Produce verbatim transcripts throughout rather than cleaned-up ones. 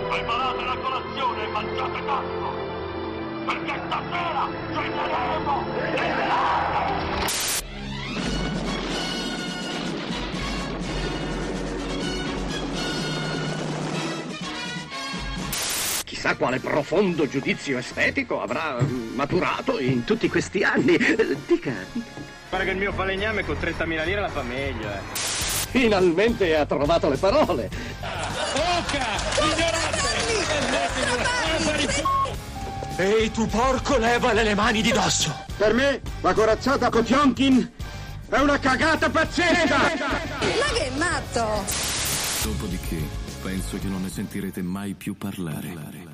Preparate la colazione e mangiate tanto, perché stasera ceneremo le lame! Chissà quale profondo giudizio estetico avrà maturato in tutti questi anni. Dica, dica. Pare che il mio falegname con trentamila lire la fa meglio, eh. Finalmente ha trovato le parole. Oca! Ignorante! Ehi tu porco, levale le mani di dosso! Per me la corazzata Potionkin è una cagata pazzesca! Ma che matto! Dopodiché penso che non ne sentirete mai più parlare.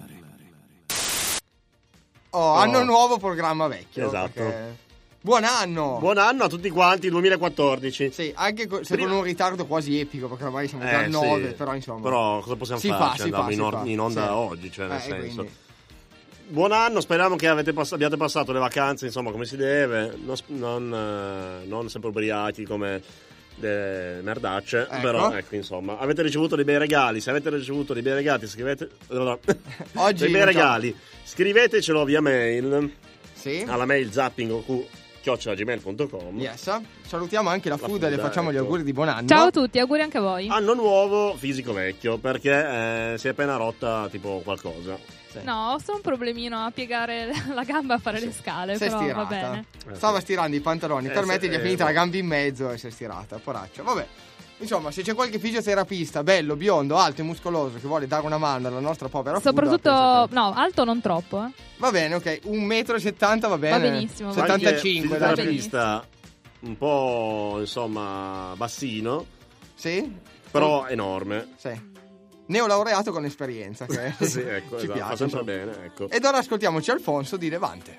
Oh, Oh. anno nuovo, programma vecchio. Esatto. Perché... Buon anno! Buon anno a tutti quanti, duemilaquattordici. Sì, anche co- se Prima- con un ritardo quasi epico, perché ormai siamo già Eh, al nove, sì. però insomma. Però cosa possiamo si fare? Fa, Cioè, si andiamo fa, in, si or- fa. in onda Sì. oggi, cioè nel Eh, senso. quindi. Buon anno, speriamo che avete pass- abbiate passato le vacanze, insomma, come si deve, non, sp- non, eh, non sempre ubriachi come delle merdacce, Ecco. però ecco, insomma, avete ricevuto dei bei regali, se avete ricevuto dei bei regali, scrivete Oggi dei bei non regali, scrivetecelo via mail Sì. alla mail zapping chiocciola gmail punto com. Yes. Salutiamo anche la, La Food e le Food, facciamo gli ecco. auguri di buon anno. Ciao a tutti, auguri anche a voi. Anno nuovo, fisico vecchio, perché eh, si è appena rotta tipo qualcosa. Sì. No, ho solo un problemino a piegare la gamba a fare le scale, Si è però stirata. va bene. Stava stirando i pantaloni, Eh, per me sì, ti gli è eh, finita la boh. gamba in mezzo e si è stirata, poraccio. Vabbè. Insomma, se c'è qualche fisioterapista bello, biondo, alto e muscoloso che vuole dare una mano alla nostra povera Food, Soprattutto, penso che- no, alto non troppo, eh. Va bene, ok, un metro e settanta va bene. Va benissimo, va settantacinque, Qualche dai. fisioterapista un po' insomma bassino, Sì? però enorme. Sì. Neolaureato con esperienza, che Sì, ecco, ci esatto, piace. fa sempre insomma. bene, ecco. Ed ora ascoltiamoci Alfonso di Levante.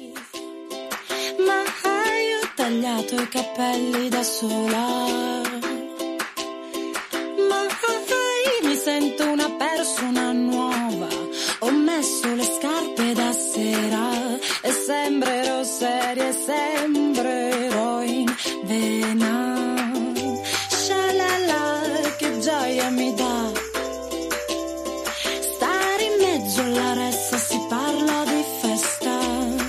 Ma hai ho tagliato i capelli da sola. Ma hai, mi sento una persona nuova. Ho messo le scarpe da sera e sembrerò seria e sembrerò in vena. Shalala, che gioia mi dà stare in mezzo alla ressa, si parla di festa.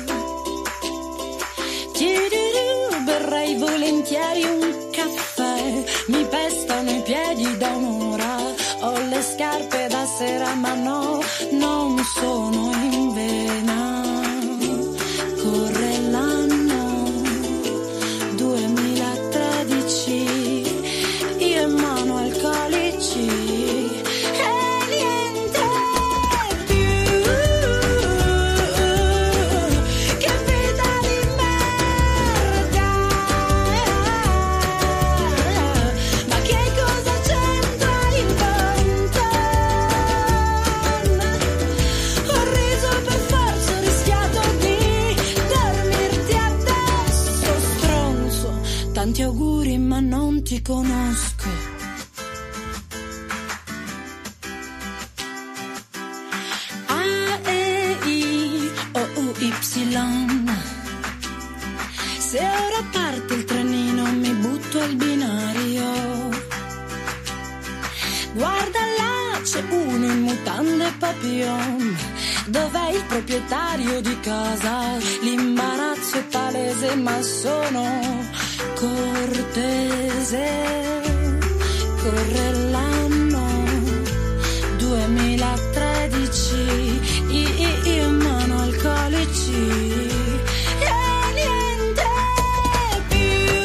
Tirirù, berrei volentieri un caffè, mi pestano i piedi da un'ora, ho le scarpe da sera ma no, non sono in vena. Corre l'anno duemilatredici, io in mano alcolici e niente più. Che vita di merda, ma che cosa c'entra il Banton? Ho riso per forza, ho rischiato di dormirti addosso, stronzo. Tanti auguri ma non ti conosco. A, E, I, O, U, Y. Se ora parte il trenino mi butto al binario. Guarda là, c'è uno in mutande papillon. Dov'è il proprietario di casa? L'imbarazzo è palese ma sono cortese. Corre l'anno duemilatredici, io in mano alcolici e niente più.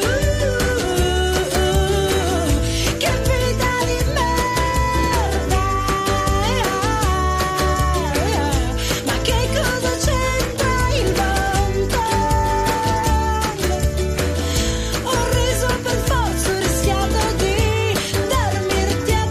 Che vita di merda, ma che cosa c'entra il Banton? Ho riso per forza, ho rischiato di dormirti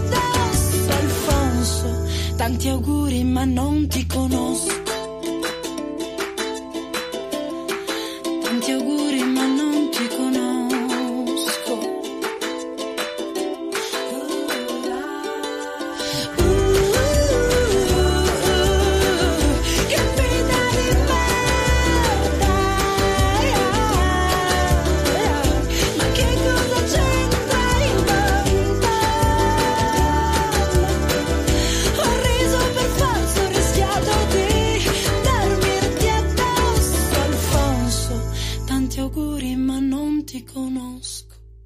conosco.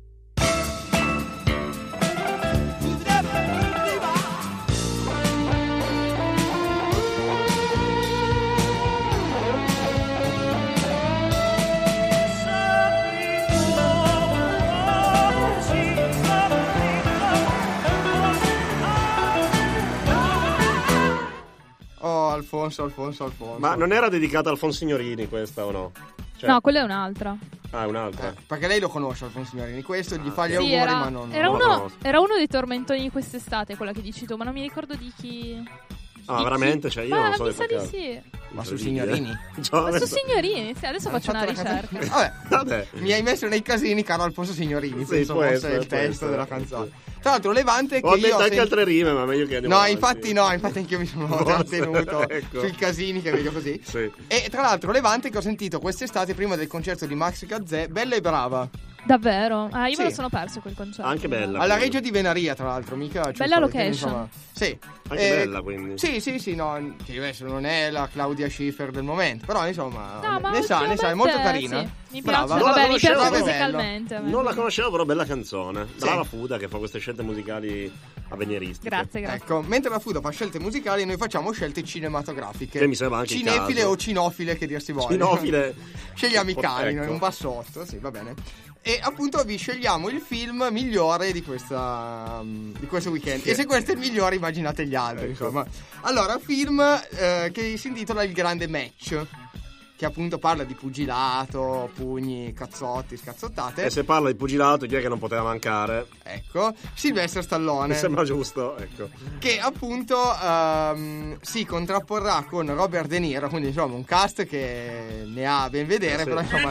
Oh, Alfonso, Alfonso, Alfonso. Ma non era dedicata a Alfonso Signorini questa o no? Cioè... No, quella è un'altra. Ah, è un'altra. Eh, perché lei lo conosce Alfonso Signorini, questo gli Ah, fa gli Sì, auguri, era, ma non... era non la uno, conosco. era uno dei tormentoni di quest'estate, quella che dici tu, ma non mi ricordo di chi. Ah, di veramente? chi- Cioè, io Ma non so mi di sa di caso. sì. Ma su Incredibile. Signorini? Già, Ma su Signorini, sì, adesso faccio una Fatto la ricerca. canzone- Vabbè, Vabbè. mi hai messo nei casini, caro Alfonso Signorini, Sì, penso può fosse essere, il può testo essere. della canzone. Tra l'altro Levante che Ho io detto ho anche sentito- altre rime, ma meglio che andiamo No, avanti. infatti no, infatti anch'io mi sono Forse, trattenuto ecco. sui casini, che è meglio così. Sì. E tra l'altro Levante che ho sentito quest'estate prima del concerto di Max Gazzè, bella e brava. Davvero? Ah, io Sì. me lo sono perso quel concerto. Anche bella. Alla Reggio di Venaria, tra l'altro, mica Bella Ciuffoli, quindi, location. insomma, sì. Anche Eh, bella, quindi. Sì, sì, sì, no, che adesso non è la Claudia Schiffer del momento, però insomma, No, ma ne sa, ne sa, è molto ultimamente, carina. sì. Mi Brava. piace, Non la vabbè, mi conoscevo, piace però è musicalmente. a me. Non la conoscevo, però bella canzone. Sì. Brava Fuda che fa queste scelte musicali avveniristiche. Grazie, grazie. Ecco, mentre la Fuda fa scelte musicali, noi facciamo scelte cinematografiche. Che mi sembra anche il Cinefile caso. o cinofile, che dir si voglia. Cinofile. Scegliamo i cani, Ecco. noi, un bassotto, sì, va bene. E appunto vi scegliamo il film migliore di questa um, di questo weekend. Sì. E se questo è il migliore, immaginate gli altri, Ecco. insomma. Allora, film eh, che si intitola Il Grande Match, che appunto parla di pugilato, pugni, cazzotti, scazzottate. E se parla di pugilato, chi è che non poteva mancare? Ecco, Sylvester Stallone. Mi sembra giusto, ecco. Che appunto ehm, si contrapporrà con Robert De Niro, quindi insomma un cast che ne ha a ben vedere, Eh sì. però insomma...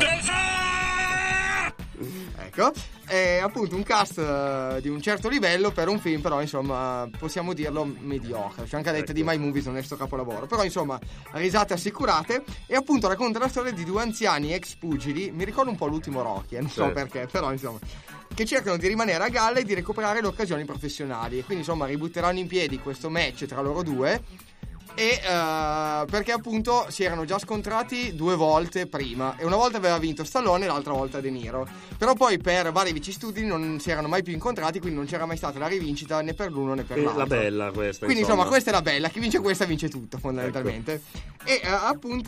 Ecco, è appunto un cast eh, di un certo livello per un film, però insomma possiamo dirlo mediocre. C'è anche detta Ecco. di My Movies, non è sto capolavoro, però insomma risate assicurate. E appunto racconta la storia di due anziani ex pugili, mi ricordo un po' l'ultimo Rocky, eh, non so Sì. perché, però insomma, che cercano di rimanere a galla e di recuperare le occasioni professionali. E quindi insomma ributteranno in piedi questo match tra loro due. E uh, perché appunto si erano già scontrati due volte prima, e una volta aveva vinto Stallone e l'altra volta De Niro, però poi per vari vicissitudini non si erano mai più incontrati, quindi non c'era mai stata la rivincita né per l'uno né per Quindi l'altro. la bella questa. Quindi insomma questa è la bella, chi vince questa vince tutto fondamentalmente. Ecco. E uh, appunto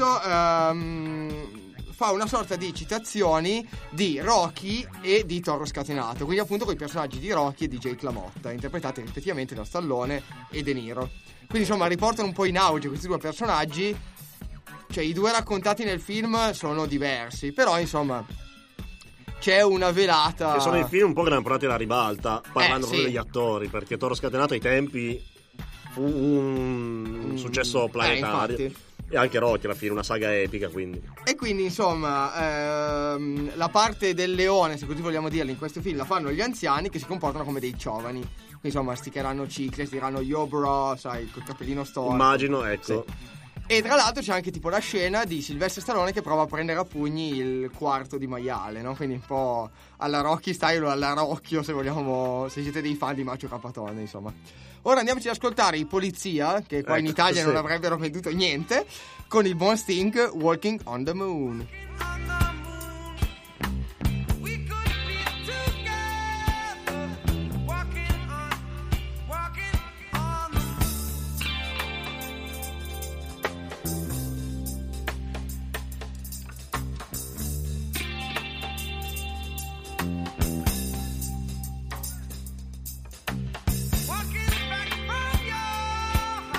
um, fa una sorta di citazioni di Rocky e di Toro Scatenato, quindi appunto con i personaggi di Rocky e di Jake LaMotta, interpretati rispettivamente da Stallone e De Niro. Quindi insomma riportano un po' in auge questi due personaggi. Cioè i due raccontati nel film sono diversi, però insomma c'è una velata. Che sono i film un po' che l'hanno portati alla ribalta, parlando Eh, proprio sì. degli attori, perché Toro Scatenato ai tempi fu un Mm, successo planetario. eh, infatti. E anche Rocky alla fine, una saga epica, quindi. E quindi insomma ehm, la parte del leone, se così vogliamo dirlo, in questo film la fanno gli anziani che si comportano come dei giovani. Quindi insomma sticheranno cicle, diranno yo bro, sai, col cappellino storico. Immagino, ecco. Sì. E tra l'altro c'è anche tipo la scena di Sylvester Stallone che prova a prendere a pugni il quarto di maiale, no? Quindi un po' alla Rocky style o alla Rocchio, se vogliamo, se siete dei fan di Macio Capatone, insomma. Ora andiamoci ad ascoltare i Polizia, che qua in Ecco, Italia sì. non avrebbero venduto niente, con il buon Sting, Walking on the Moon.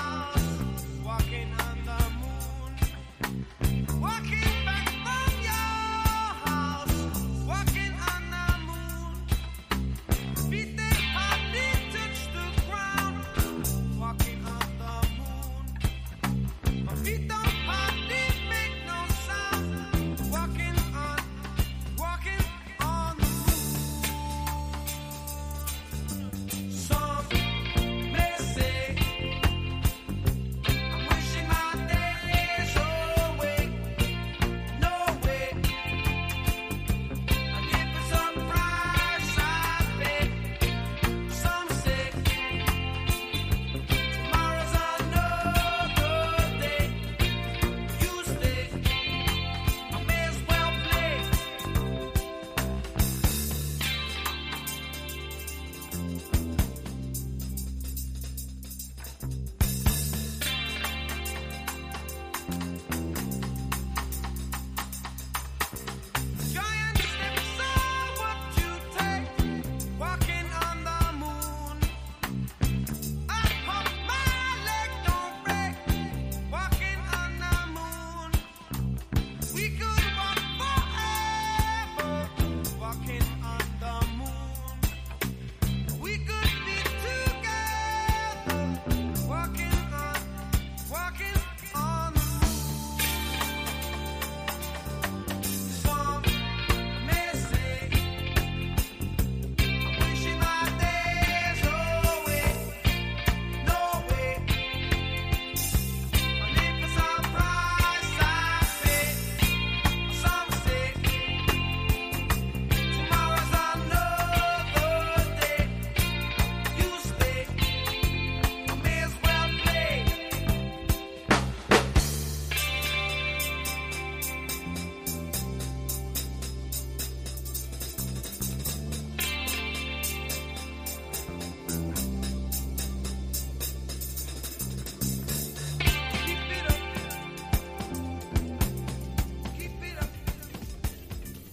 Walking back from your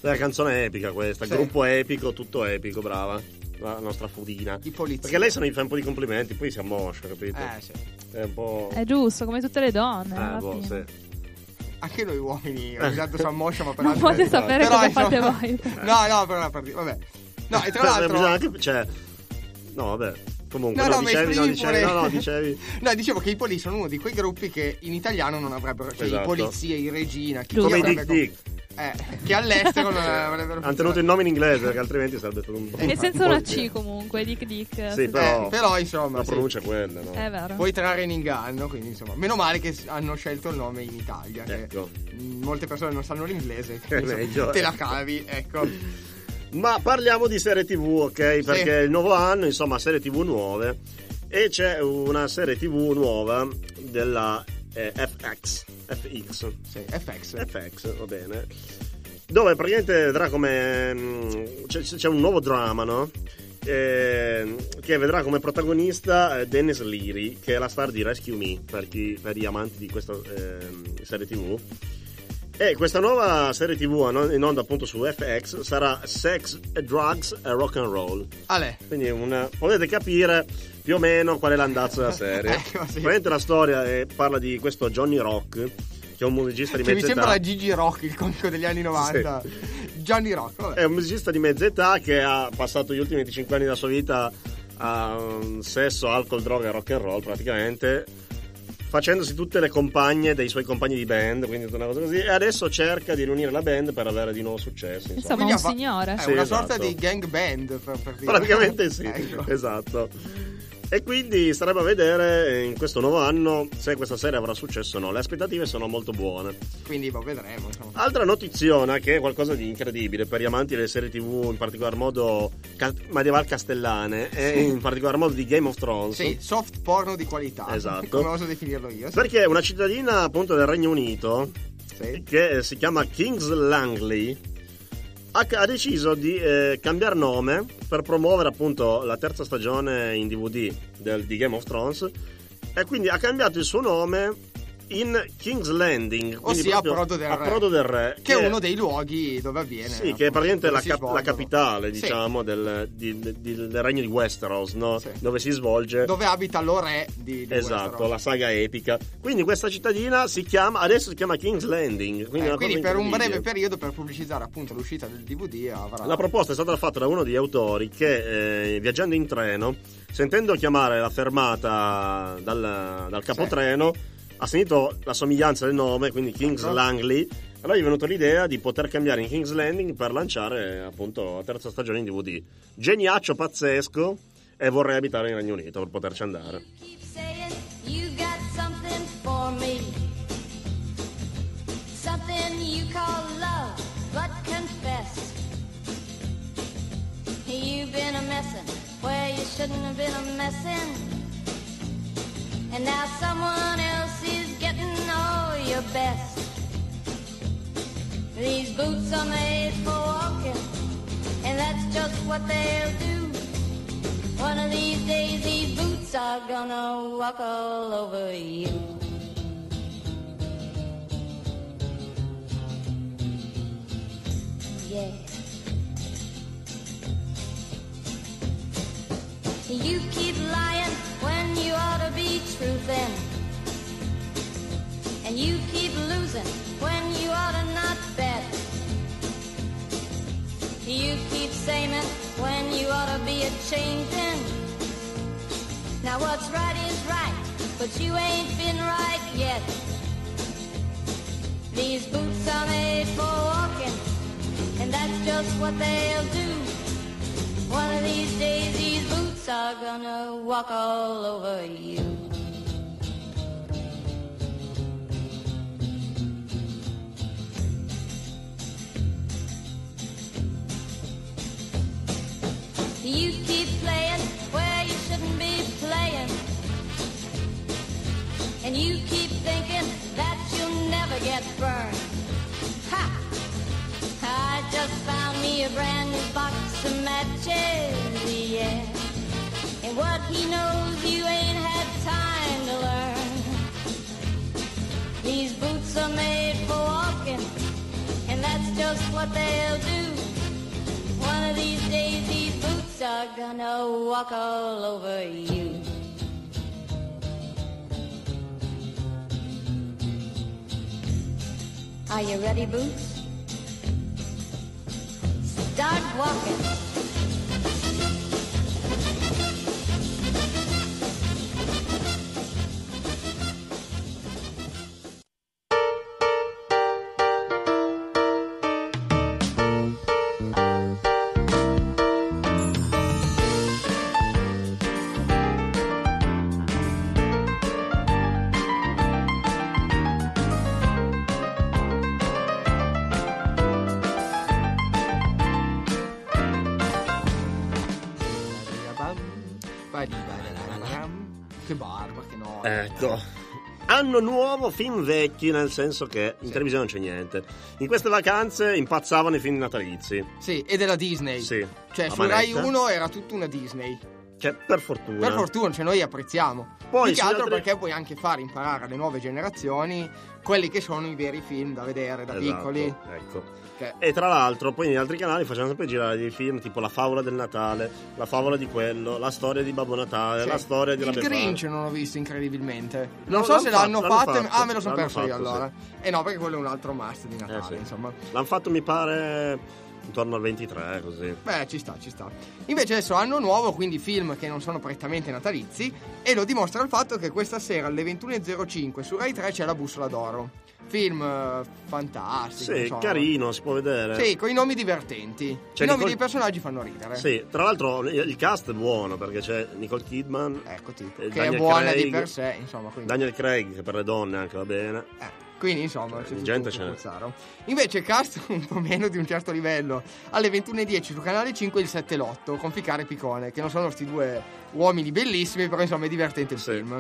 È una canzone epica questa, Sì. gruppo epico, tutto epico, brava. La nostra Fudina. I polizia. Perché lei se ne fa un po' di complimenti, poi si ammoscia, capito? Eh, sì. È un po'. È giusto, come tutte le donne. Eh, alla boh, fine. sì. Anche noi uomini ogni tanto si ammoscia, ma per Non altre- potete sapere Però, cosa insomma- fate voi. No, no, per una partita, vabbè. No, e tra Beh, l'altro bisogna anche, cioè, no, vabbè. Comunque, No, no, no, ma dicevi, no, esprimi dicevi, pure- no, no, dicevi. No, dicevo che i Police sono uno di quei gruppi che in italiano non avrebbero, cioè Esatto. i Polizie, i Regina, chi Come i avrebbe Dick com- Dick. Eh, che all'estero non avrebbero Hanno tenuto il nome in inglese, perché altrimenti sarebbe stato un E senza una C comunque, Dick Dick. Sì, però, Eh, però, insomma, la sì. pronuncia è quella, no? È vero. Puoi trarre in inganno, quindi insomma, meno male che s- hanno scelto il nome in Italia. che, Ecco. mh, molte persone non sanno l'inglese, È quindi, meglio, te eh. la cavi, ecco. Ma parliamo di serie tivù, ok? Perché è il nuovo anno, insomma, serie tivù nuove. E c'è una serie tivù nuova della eh, F X. F X. Sì, F X. F X, va bene. Dove praticamente vedrà come. mh, C'è, c'è un nuovo drama, no? Eh, che vedrà come protagonista eh, Dennis Leary, che è la star di Rescue Me, per, chi, per gli amanti di questa eh, serie tivù. E questa nuova serie tivù in onda appunto su F X sarà Sex, Drugs e Rock and Roll. Ale. Quindi una, potete capire più o meno qual è l'andazzo della serie. Ecco, sì. Praticamente la storia è- parla di questo Johnny Rock, che è un musicista di Che mi mezza sembra età. Gigi Rock, il comico degli anni novanta. Johnny Rock, vabbè. È un musicista di mezza età che ha passato gli ultimi venticinque anni della sua vita a um, sesso, alcol, droga e rock and roll praticamente, facendosi tutte le compagne dei suoi compagni di band, quindi tutta una cosa così, e adesso cerca di riunire la band per avere di nuovo successo. Insomma, Insomma, Quindi un ha fa- signore. È Sì, una esatto. sorta di gang band, per, per dire. praticamente sì, Ecco. esatto. E quindi starebbe a vedere in questo nuovo anno se questa serie avrà successo o no. Le aspettative sono molto buone. Quindi boh, vedremo. Insomma. Altra notiziona che è qualcosa di incredibile per gli amanti delle serie tivù, in particolar modo ca- medieval castellane e in particolar modo di Game of Thrones. Sì, soft porno di qualità. Esatto. Come oso definirlo io. Sì. Perché una cittadina appunto del Regno Unito, Sì. che si chiama Kings Langley, ha, ha deciso di eh, cambiare nome per promuovere appunto la terza stagione in D V D del, di Game of Thrones, e quindi ha cambiato il suo nome in King's Landing, quindi Ossia proprio Approdo del Re. Approdo del Re, Che è uno dei luoghi dove avviene. sì, che è praticamente la, dove si cap- la svolgono. capitale, Sì. diciamo, del, di- di- del regno di Westeros, no? Sì. Dove si svolge Dove abita lo re di, di esatto, Westeros. la saga epica. Quindi questa cittadina si chiama, adesso si chiama King's Landing. Quindi, è Eh, una quindi cosa per un breve incredibile. periodo, per pubblicizzare appunto l'uscita del D V D, avrà. La proposta è stata fatta da uno degli autori che, eh, viaggiando in treno, sentendo chiamare la fermata dal, dal capotreno, ha sentito la somiglianza del nome, quindi King's Ecco. Langley. Allora gli è venuta l'idea di poter cambiare in King's Landing per lanciare appunto la terza stagione in D V D. Geniaccio pazzesco, e vorrei abitare in Regno Unito per poterci andare. Keep saying you got something for me, something you call love, but confess you've been a messin' where you shouldn't have been a messin', and now someone else is getting all your best. These boots are made for walking, and that's just what they'll do. One of these days these boots are gonna walk all over you. Yeah. You keep lying when you ought to be truthin', and you keep losing when you ought to not bet. You keep saying when you ought to be a changing. Now what's right is right, but you ain't been right yet. These boots are made for walking, and that's just what they'll do. One of these days these boots are gonna walk all over you. You keep playing where you shouldn't be playing, and you keep thinking that you'll never get burned. Ha! I just found me a brand new box of matches, yeah. And what he knows you ain't had time to learn. These boots are made for walking, and that's just what they'll do. One of these days these boots are gonna walk all over you. Are you ready, Boots? Start walking. Che barba, che no. Ecco. Anno nuovo, film vecchi, nel senso che in sì. televisione non c'è niente. In queste vacanze impazzavano i film natalizi. Sì, e della Disney. Sì. Cioè, su Rai uno era tutta una Disney. Cioè, per fortuna. Per fortuna, cioè noi apprezziamo. Poi, più che altro altri... perché puoi anche fare imparare alle nuove generazioni quelli che sono i veri film da vedere da esatto, piccoli. Ecco. Che... E tra l'altro poi negli altri canali facevano sempre girare dei film tipo La favola del Natale, La favola di quello, La storia di Babbo Natale, sì. La storia di Il la Befana. Grinch non l'ho visto incredibilmente. Non no, so se l'hanno fatto, fatto, l'hanno ah me lo sono l'hanno perso fatto, io allora. Sì. E eh no, perché quello è un altro must di Natale, eh, sì. insomma. L'hanno fatto mi pare intorno al ventitré, così. Beh, ci sta, ci sta. Invece adesso anno nuovo, quindi film che non sono prettamente natalizi, e lo dimostra il fatto che questa sera alle ventuno e zero cinque su Rai tre c'è La bussola d'oro. Film uh, fantastico. Sì, insomma. Carino, si può vedere. Sì, con i nomi divertenti. C'è I nomi Nicole... dei personaggi fanno ridere. Sì, tra l'altro il cast è buono perché c'è Nicole Kidman. Eccoti. Che Daniel è buona Craig, di per sé, insomma. Quindi... Daniel Craig, che per le donne anche va bene. Eh. Quindi insomma c'è gente ce n'è. Invece cast un po' meno di un certo livello. Alle ventuno e dieci su Canale cinque il sette Lotto con Ficcare e Picone, che non sono questi due uomini bellissimi, però insomma è divertente il sì. film.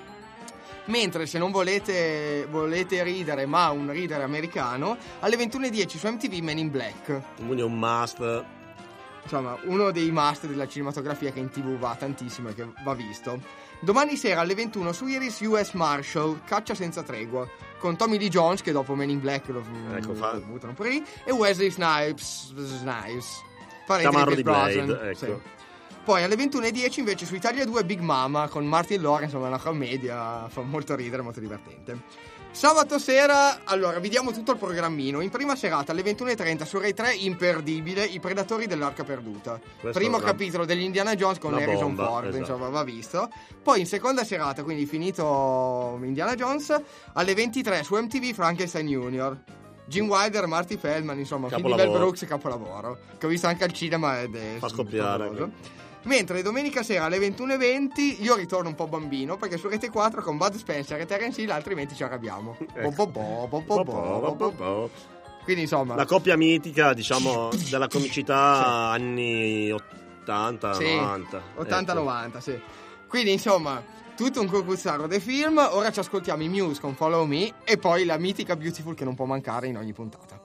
Mentre se non volete volete ridere, ma un ridere americano, alle ventuno e dieci su M T V Men in Black. Quindi è un must. Insomma, uno dei must della cinematografia che in TV va tantissimo e che va visto. Domani sera alle ventuno su Iris U S Marshall, Caccia senza tregua, con Tommy Lee Jones, che dopo Men in Black lo, ecco, lo, lo buttano per lì, e Wesley Snipes, Snipes Tamarro di Blade, ecco. Sì. Poi alle ventuno e dieci invece su Italia due Big Mama con Martin Lawrence, insomma è una commedia, fa molto ridere, molto divertente. Sabato sera, allora, vi diamo tutto il programmino. In prima serata alle ventuno e trenta su Rai tre, imperdibile, I Predatori dell'Arca Perduta. Questo Primo una... capitolo degli Indiana Jones con Harrison bomba, Ford, esatto. insomma, va visto. Poi in seconda serata, quindi finito Indiana Jones, alle ventitré su M T V Frankenstein Junior. Jim Wilder, Marty Feldman, insomma, film di Mel Brooks, capolavoro. Che ho visto anche al cinema ed è... Fa scoppiare. Mentre domenica sera alle ventuno e venti io ritorno un po' bambino, perché su Rete quattro con Bud Spencer e Terence Hill, altrimenti ci arrabbiamo. Ecco. Bo bo bo bo bo bo bo. Quindi insomma la coppia mitica, diciamo, della comicità sì. anni ottanta novanta. ottanta novanta, sì. Quindi insomma tutto un concuzzaro dei film. Ora ci ascoltiamo i Muse con Follow Me e poi la mitica Beautiful che non può mancare in ogni puntata.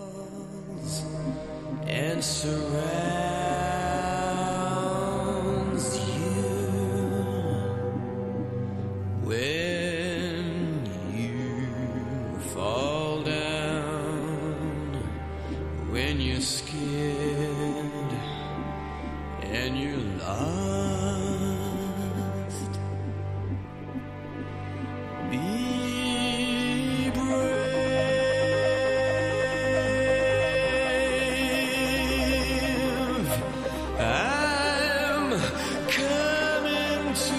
And when you fall down, when you're scared and you're lost, be brave. I'm coming to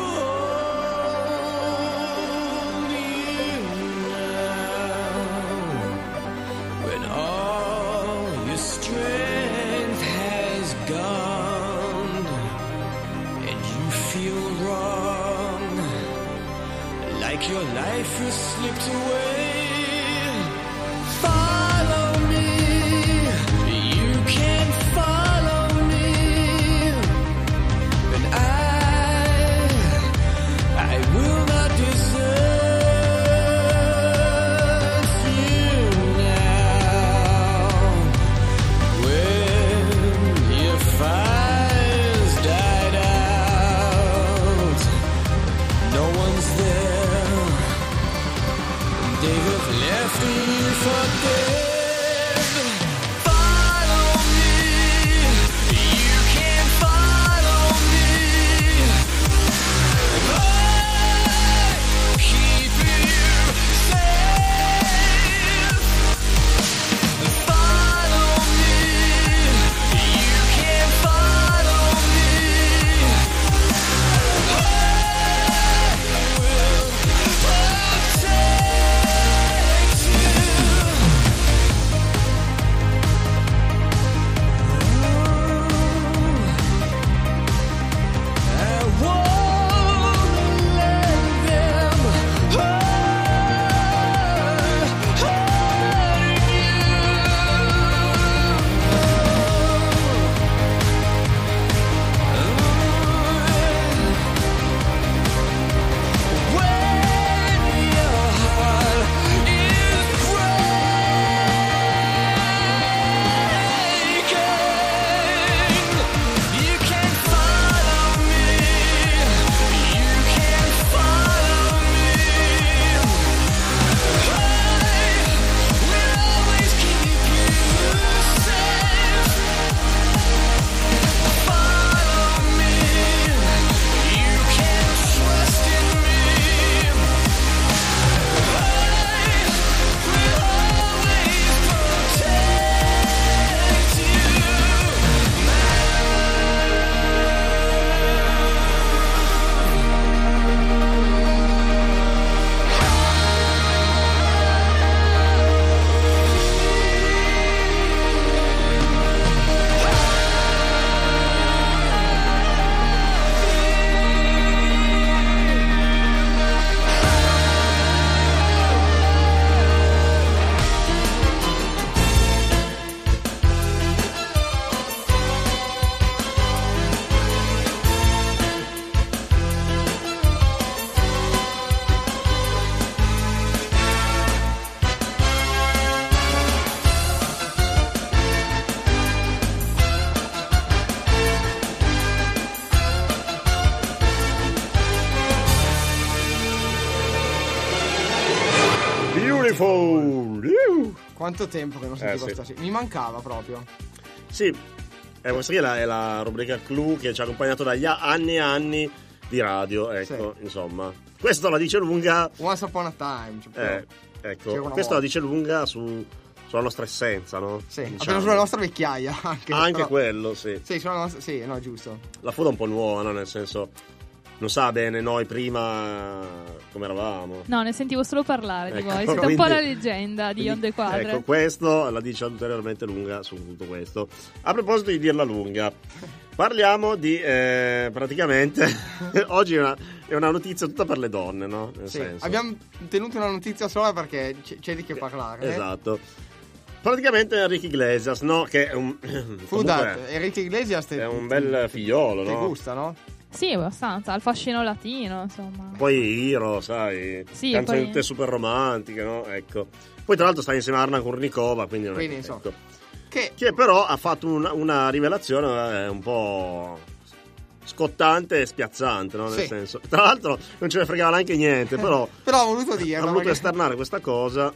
your life has slipped away. Follow me, you can follow me, and I, I will not desert you now. When your fire's died out, no one's there. Beautiful. Uh. Quanto tempo che non sentivo Eh, sì. sta sigla. Mi mancava proprio. Sì, eh, questa qui è la, è la rubrica clou che ci ha accompagnato dagli a- anni e anni di radio, ecco, insomma. Questo la dice lunga. Once upon a time. Cioè, Eh, ecco, C'era una questo la volta. dice lunga su, sulla nostra essenza, no? Sì, Diciamo. almeno sulla nostra vecchiaia. Anche, Anche però- quello, sì. Sì, sulla nostra. Sì, no, giusto. La foto è un po' nuova, no? Nel senso, non sa bene noi prima come eravamo. No, ne sentivo solo parlare di Ecco, voi. Siete quindi- un po' la leggenda di Onde Quadre. Ecco, questo la dice ulteriormente lunga su tutto questo. A proposito di dirla lunga, parliamo di eh, praticamente oggi è una, è una notizia tutta per le donne, no? Nel Sì, senso. abbiamo tenuto una notizia sola perché c- c'è di che parlare. eh. Esatto. Praticamente Enrique Iglesias, no? Che è un Fu da comunque Enrique Iglesias te- è un bel figliolo, Ti no? gusta, no? Sì, abbastanza. Al fascino latino, insomma. Poi Hiro, sai, Sì, canzoni poi- super romantiche, no? Ecco. Poi tra l'altro sta insieme a Arna Kurnikova, quindi non è Quindi, che- insomma, ecco. Che... che però ha fatto una, una rivelazione eh, un po' scottante e spiazzante, no? Nel Sì. senso, tra l'altro non ce ne fregava neanche niente, però Però ho voluto dirlo. ha voluto perché- esternare questa cosa.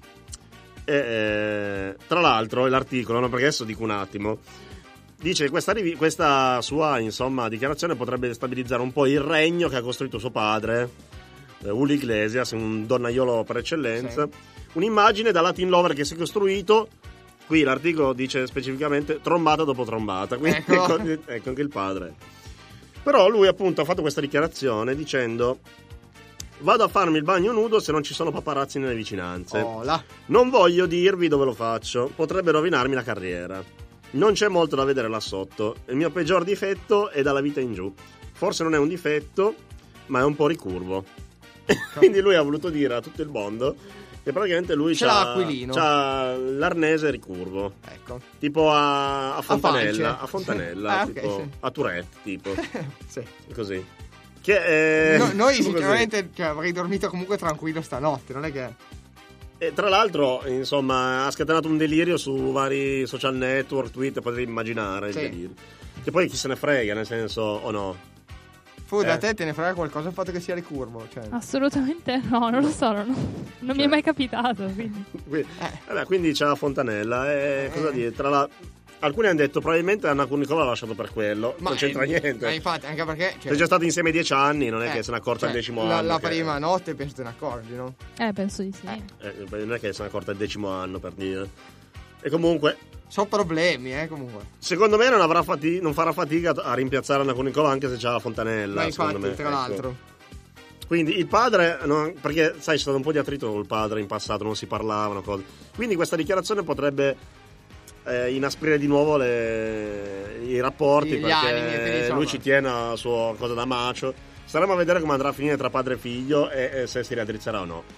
E, eh, tra l'altro l'articolo, no? Perché adesso dico un attimo, dice che questa, rivi- questa sua insomma dichiarazione potrebbe destabilizzare un po' il regno che ha costruito suo padre, eh, Julio Iglesias, un donnaiolo per eccellenza. Un'immagine da Latin lover che si è costruito. Qui l'articolo dice specificamente trombata dopo trombata, quindi Ecco. ecco, ecco anche il padre. Però lui appunto ha fatto questa dichiarazione dicendo: vado a farmi il bagno nudo se non ci sono paparazzi nelle vicinanze. Oh, là. Non voglio dirvi dove lo faccio, potrebbe rovinarmi la carriera. Non c'è molto da vedere là sotto. Il mio peggior difetto è dalla vita in giù. Forse non è un difetto, ma è un po' ricurvo. Quindi lui ha voluto dire a tutto il mondo che praticamente lui Ce c'ha, l'ha Aquilino. c'ha l'arnese ricurvo. Ecco. Tipo a, a Fontanella, Fance. a, Fontanella, Ah, ok, tipo, sì. a Tourette, tipo. Sì. Così. Che, eh, No- noi tipo così. sinceramente cioè, avrei dormito comunque tranquillo stanotte, non è che... E tra l'altro, insomma, ha scatenato un delirio su vari social network, Twitter, potete immaginare Sì. il delirio. Che poi chi se ne frega, nel senso, o no? Fu da Eh. te te ne frega qualcosa il fatto che sia ricurvo, cioè... Assolutamente no, non lo so, non, non mi è mai capitato. Quindi. Quindi, vabbè, quindi c'è la Fontanella. E cosa dire? Tra la... Alcuni hanno detto probabilmente Anna Kurnikova l'ha lasciato per quello. non c'entra eh, niente. Ma infatti, anche perché... Sei già stati insieme dieci anni, non è eh, che se ne è accorta cioè, il decimo la, anno. La che- prima notte penso te ne accorgi, no? Eh, penso di sì. eh, non è che se ne è accorta il decimo anno, per dire. E comunque... So problemi, eh, comunque. Secondo me non, avrà fati- non farà fatica a rimpiazzare Anna Kurnikova anche se c'ha la Fontanella. Ma infatti, secondo me, tra ecco. l'altro. Quindi il padre, no, perché sai c'è stato un po' di attrito col padre in passato, non si parlavano cose. Quindi questa dichiarazione potrebbe eh, inasprire di nuovo le- i rapporti, Gli perché animi, quindi, insomma. lui ci tiene alla sua cosa da macio. Staremo a vedere come andrà a finire tra padre e figlio e, e se si raddrizzerà o no.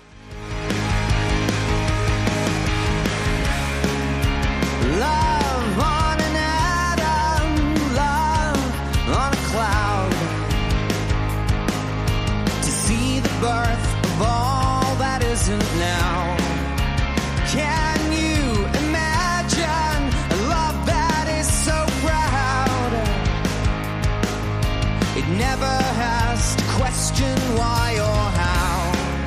Love on an atom, love on a cloud. To see the birth of all that isn't now. Can you imagine a love that is so proud? It never has to question why or how.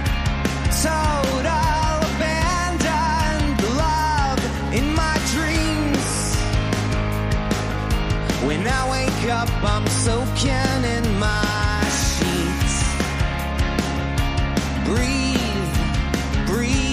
Total abandoned love in my dreams. When I wake up, I'm soaking in my sheets. Breathe, breathe.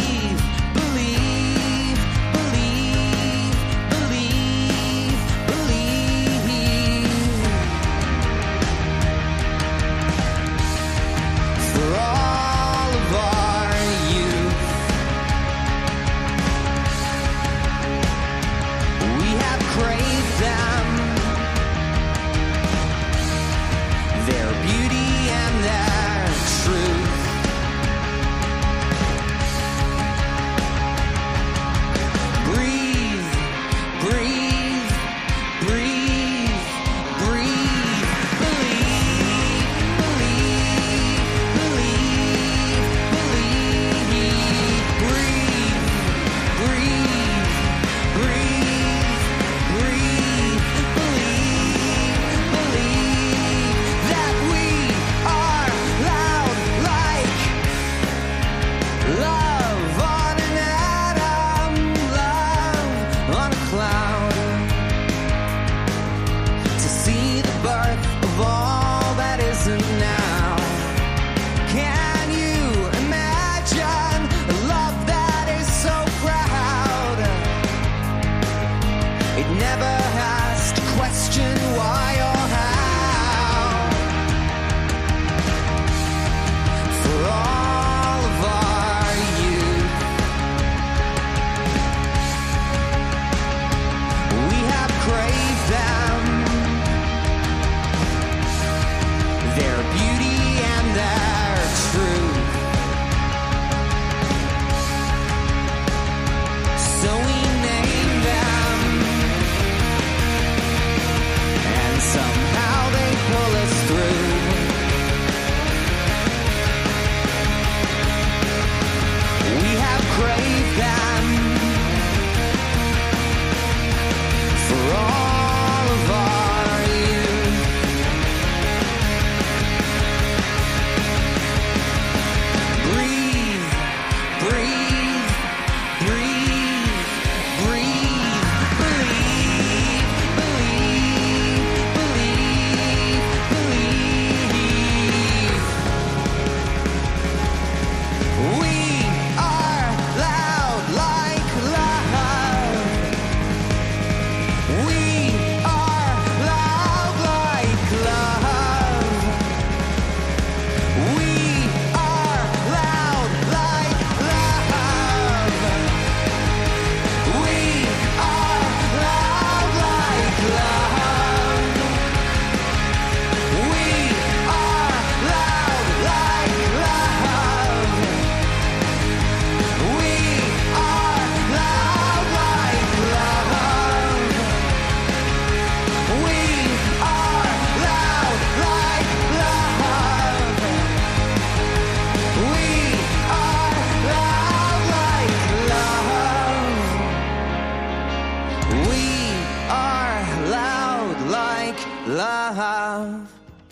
love.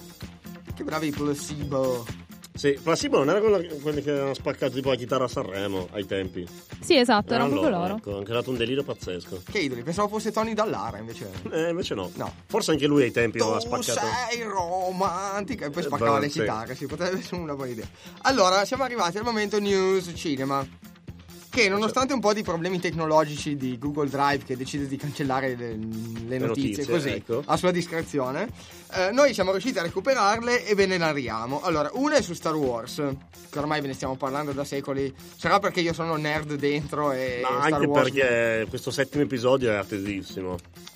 Che bravi i Placebo. Sì, Placebo non era quello, quelli che hanno spaccato tipo la chitarra a Sanremo ai tempi. Sì, esatto, erano proprio loro, loro. Ecco, hanno creato un delirio pazzesco. Che idoli, pensavo fosse Tony Dallara invece. Eh, invece no. No. Forse anche lui ai tempi Tu aveva spaccato. sei romantica. E poi spaccava Eh, le sì. chitarre, sì, potrebbe essere una buona idea. Allora, siamo arrivati al momento news cinema. Che nonostante un po' di problemi tecnologici di Google Drive che decide di cancellare le, le notizie, notizie, così ecco. a sua discrezione, eh, noi siamo riusciti a recuperarle e ve ne narriamo. Allora, una è su Star Wars, che ormai ve ne stiamo parlando da secoli. Sarà perché io sono nerd dentro e Ma Star anche Wars perché questo settimo episodio è attesissimo.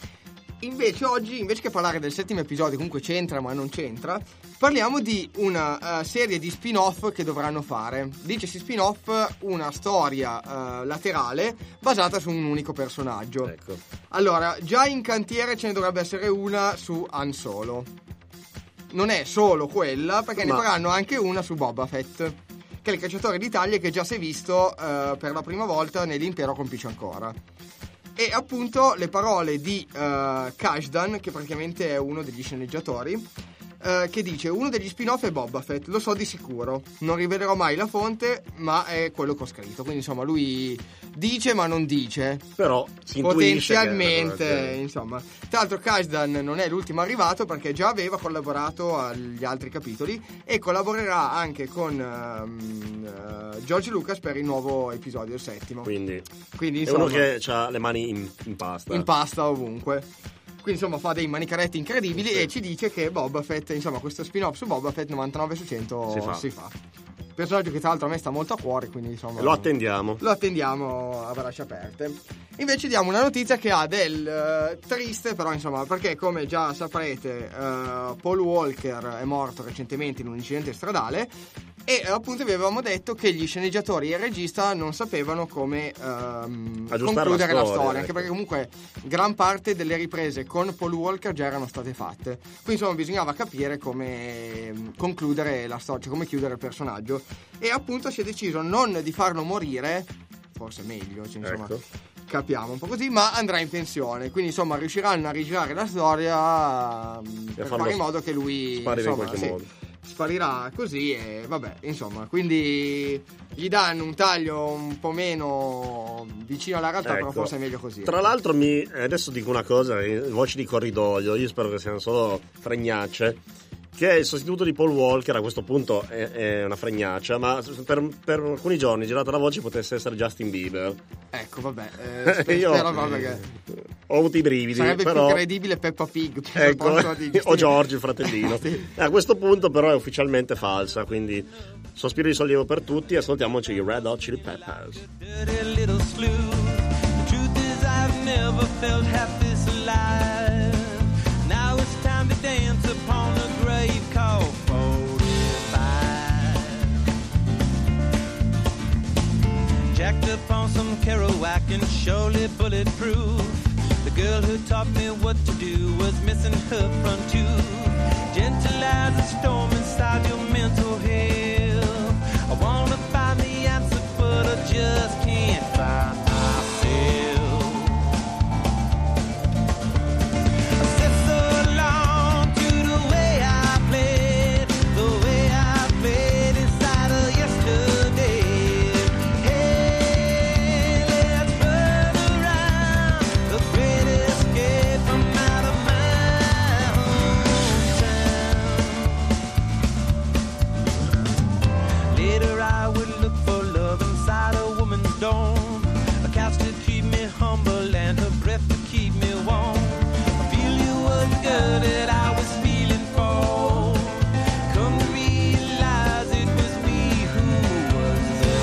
Invece oggi, invece che parlare del settimo episodio, comunque c'entra ma non c'entra, parliamo di una uh, serie di spin-off che dovranno fare. Dicesi spin-off, una storia uh, laterale basata su un unico personaggio. Ecco. Allora, già in cantiere ce ne dovrebbe essere una su Han Solo. Non è solo quella, perché Ma- ne faranno anche una su Boba Fett, che è il cacciatore d'Italia che già si è visto uh, per la prima volta nell'Impero colpisce ancora. E appunto le parole di uh, Kashdan, che praticamente è uno degli sceneggiatori, uh, che dice: uno degli spin-off è Boba Fett, lo so di sicuro, non rivelerò mai la fonte, ma è quello che ho scritto. Quindi insomma lui dice ma non dice, Però si intuisce potenzialmente, che- insomma. Tra l'altro Kashdan non è l'ultimo arrivato, perché già aveva collaborato agli altri capitoli e collaborerà anche con um, uh, George Lucas per il nuovo episodio, il settimo. Quindi, Quindi è insomma, uno che ha le mani in, in pasta. in pasta ovunque. Quindi insomma fa dei manicaretti incredibili, Sì. e ci dice che Boba Fett, insomma questo spin-off su Boba Fett novantanove su cento Si fa. si fa. Personaggio che tra l'altro a me sta molto a cuore, quindi insomma Lo attendiamo. lo attendiamo a braccia aperte. Invece diamo una notizia che ha del eh, triste, però insomma, perché come già saprete eh, Paul Walker è morto recentemente in un incidente stradale e eh, appunto vi avevamo detto che gli sceneggiatori e il regista non sapevano come ehm, Aggiustare concludere la la storia, storia, ecco. anche perché comunque gran parte delle riprese con Paul Walker già erano state fatte, quindi insomma bisognava capire come ehm, concludere la storia, cioè come chiudere il personaggio, e appunto si è deciso non di farlo morire, forse meglio, cioè, insomma Ecco. capiamo un po' così, ma andrà in pensione, quindi insomma riusciranno a rigirare la storia um, per farlo fare in modo che lui sparire in insomma, qualche sì, modo. sparirà così e vabbè, insomma, quindi gli danno un taglio un po' meno vicino alla realtà, però Ecco. forse è meglio così. Tra l'altro mi adesso dico una cosa, eh, voci di corridoio, io spero che siano solo fregnacce, che il sostituto di Paul Walker a questo punto è, è una fregnaccia, ma per, per alcuni giorni girata la voce potesse essere Justin Bieber. Ecco, vabbè, eh, sper- Io spero proprio che ho avuto i brividi, sarebbe però più credibile Peppa Pig più ecco, al posto di o Giorgio il fratellino. Sì. A questo punto però è ufficialmente falsa, quindi sospiro di sollievo per tutti, ascoltiamoci i Red Hot Chili Peppers. Dirty little slew. The truth is I've never felt half this alive. Now it's time to dance upon a grave called forty-five. Jacked up on some Kerouac and surely bulletproof. The girl who taught me what to do was missing her front tooth. Gentle as a storm inside your mental hell. I wanna find the answer, but I just can't find myself. I said so long to the way I played, the way I played inside of yesterday. Hey, let's run around the great escape from out of my hometown. Later I would look for love inside a woman's dorm, a couch to keep me humble and her breath to keep me warm. I feel you was the girl that I was feeling for. Come to realize it was me who was the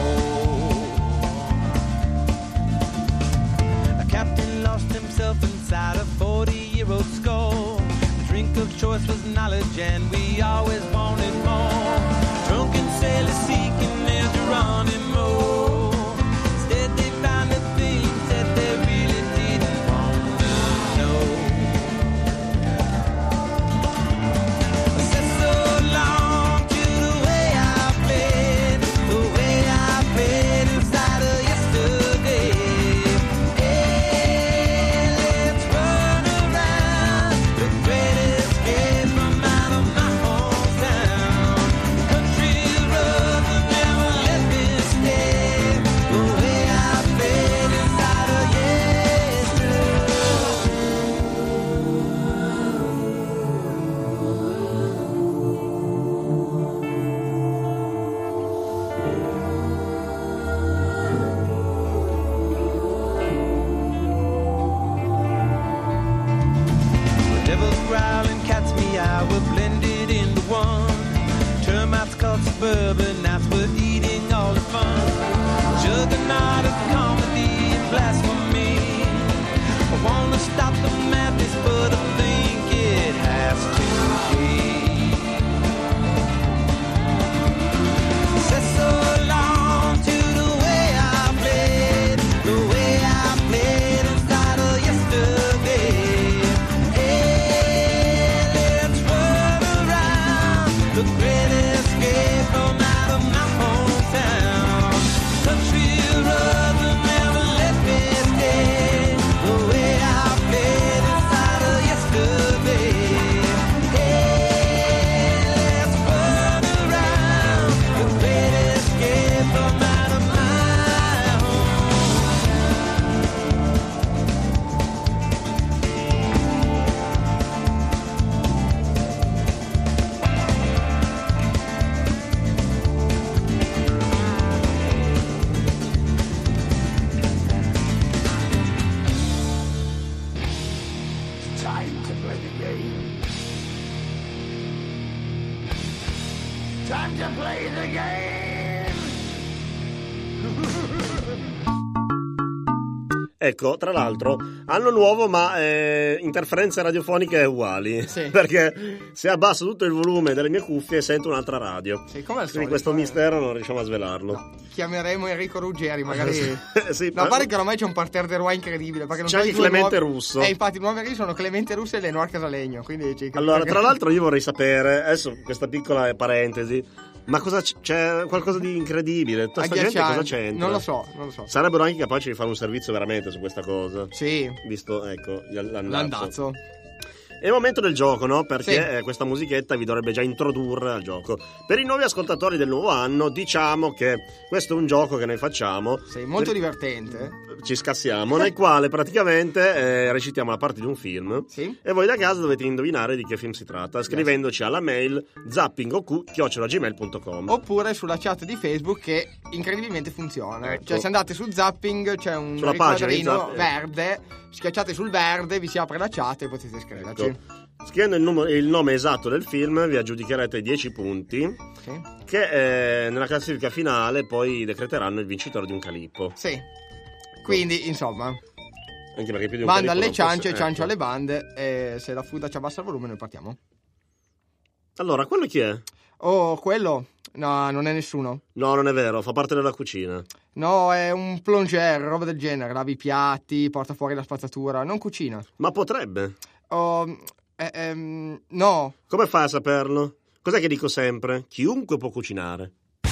whore. A captain lost himself inside a forty-year-old skull. The drink of choice was knowledge and we always wanted more. Drunken sailors seeking their Geronimo. Instead they found the things that they really didn't want to know. I said so long to the way I played, the way I played inside of yesterday. Hey, let's run around the great rubbing out for eating all the fun. Juggernaut of comedy and blasphemy. I wanna stop the madness, but I think it has to be. Said so long to the way I played, the way I played inside of yesterday. Hey, let's run around the great escape from out of my hometown. Country roads will never let me stay, the way I played inside of yesterday. Hey, let's run around the great escape from out of my Time to play the game. Time to play the game. Ecco, tra l'altro, anno nuovo ma eh, interferenze radiofoniche uguali. Sì. Perché se abbasso tutto il volume delle mie cuffie sento un'altra radio. Sì, come al Quindi solito, questo eh. mistero non riusciamo a svelarlo. No, chiameremo Enrico Ruggeri, magari. Sì, No, a parte che ormai c'è un parterre de roi incredibile. Perché non C'è so, anche i due Clemente nuovi- Russo. Eh, infatti, i nuovi Enrico sono Clemente Russo e Lenoir Casalegno. Quindi, ci- Allora, perché- tra l'altro io vorrei sapere, adesso questa piccola parentesi, ma cosa c- c'è qualcosa di incredibile? Tutta sta gente Agghiacciante. cosa c'entra? Non lo so, non lo so. Sarebbero anche capaci di fare un servizio veramente su questa cosa. Sì. Visto, ecco, l'andazzo. L'andazzo. È il momento del gioco, no? Perché Sì. eh, questa musichetta vi dovrebbe già introdurre al gioco. Per i nuovi ascoltatori del nuovo anno, diciamo che questo è un gioco che noi facciamo. Sì, molto divertente. Ci scassiamo, nel quale praticamente eh, recitiamo la parte di un film. Sì. E voi da casa dovete indovinare di che film si tratta, scrivendoci alla mail zappingoq chiocciola gmail punto com. Oppure sulla chat di Facebook che incredibilmente funziona. Ecco. Cioè, se andate su Zapping c'è un Sulla pagina di riquadrino Zapping. verde, schiacciate sul verde, vi si apre la chat e potete scriverci. Ecco. Scrivendo il, numero- il nome esatto del film vi aggiudicherete dieci punti Sì. che eh, nella classifica finale poi decreteranno il vincitore di un calippo. Sì. Quindi, insomma, Anche perché più di un banda calippo alle non ciance, fosse- ciancio ecco. alle bande, e se la fuda ci abbassa il volume noi partiamo. Allora, quello chi è? Oh, quello? No, non è nessuno. No, non è vero, fa parte della cucina. No, è un plongeur, roba del genere. Lava i piatti, porta fuori la spazzatura, non cucina. Ma potrebbe. Oh, eh, ehm, no. Come fai a saperlo? Cos'è che dico sempre? Chiunque può cucinare.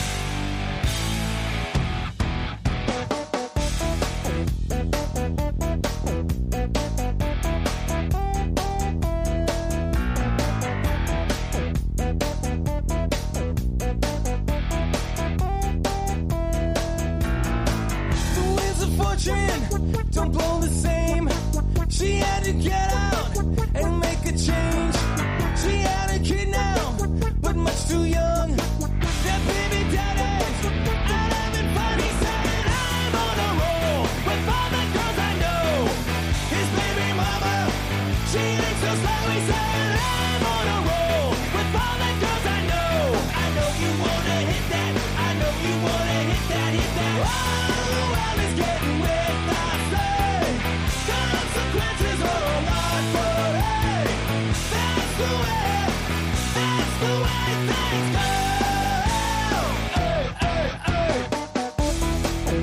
The winds of fortune don't blow the same. She had to get out and make a change. She had a kid now, but much too young. That baby daddy's out having fun. He said, I'm on a roll with all the girls I know. His baby mama, she ain't so slow. He said, I'm on a roll with all the girls I know. I know you wanna hit that. I know you wanna hit that, hit that. Oh, the world is getting with I say. Consequences are a lot, but hey, that's the way, that's the way things go. Hey, hey, hey.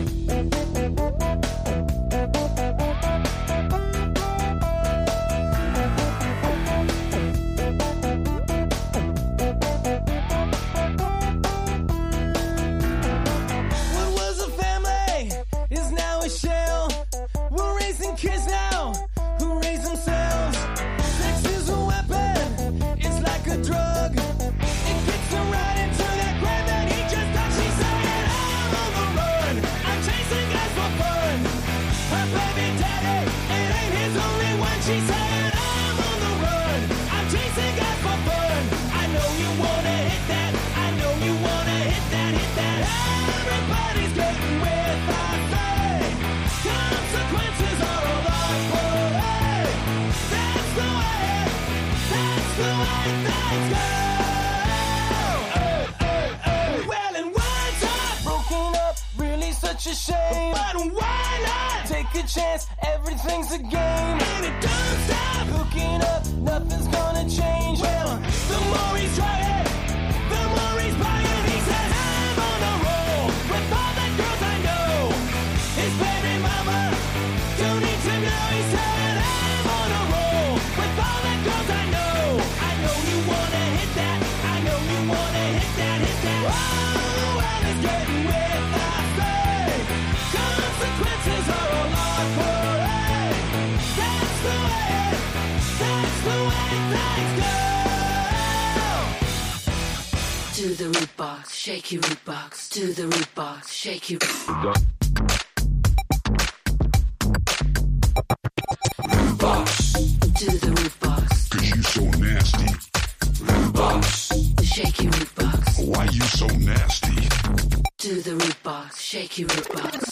What was a family is now a shell. We're raising kids now who raise themselves. Sex is a weapon, it's like a drug. It gets them right into that grave that he just done. She said, I'm on the run, I'm chasing guys for fun. Her baby daddy, it ain't his only one. She said, I'm on the run, I'm chasing guys for fun. I know you wanna hit that, I know you wanna hit that, hit that. Everybody's getting with I say. Consequences are a lot, but hey, that's the way, that's the way things go. Hey, hey, hey. such a shame. But why not? Take a chance, everything's a game. And it don't stop. Hooking up, nothing's gonna change. Well, the more he's trying, the more he's buying. He says, I'm on a roll with all the girls I know. His baby mama don't need to know. He said, I'm on a roll with all the girls I know. I know you wanna hit that. I know you wanna hit that, hit that. Oh, well, it's getting with I say. Consequences are a lot for it. That's the way, that's the way things go. To the root box, shake your root box. To the root box, shake your root box. To the root box. Cause you so nasty. Root box. Shake your root box. Why you so nasty? To the root box, shake your root box.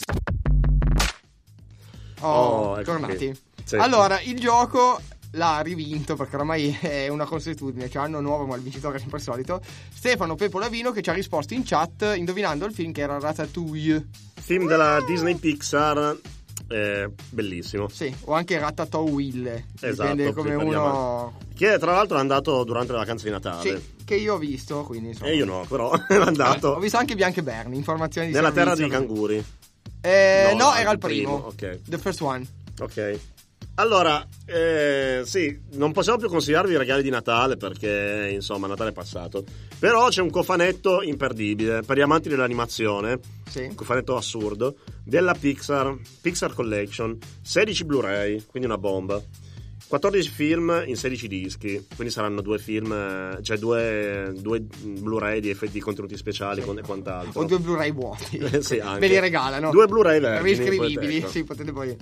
Oh, Oh, ecco tornati. qui. Sì. Allora, il gioco l'ha rivinto perché oramai è una consuetudine, cioè anno nuovo ma il vincitore è sempre il solito. Stefano Pepo Lavino che ci ha risposto in chat indovinando il film che era Ratatouille. Film della Disney Pixar, eh, bellissimo. Sì, o anche Ratatouille. Esatto, Dipende come sì, per uno... Che tra l'altro è andato durante le vacanze di Natale. Sì, che io ho visto, quindi insomma. E io no, però è andato. Ho visto anche Bianca e Bernie, informazioni di Nella terra servizio. dei canguri. Eh, no, No, era il il primo. primo, ok. The first one. Ok. Allora, eh, sì, non possiamo più consigliarvi i regali di Natale perché, insomma, Natale è passato. Però c'è un cofanetto imperdibile per gli amanti dell'animazione. Sì. Un cofanetto assurdo della Pixar, Pixar Collection, sedici Blu-ray, quindi una bomba. quattordici film in sedici dischi, quindi saranno due film, eh, cioè due, due Blu-ray di effetti contenuti speciali Sì. con, e quant'altro. O due Blu-ray vuoti. Sì, anche. Ve li regalano. Due Blu-ray vergini, riscrivibili. poi, Sì, potete poi.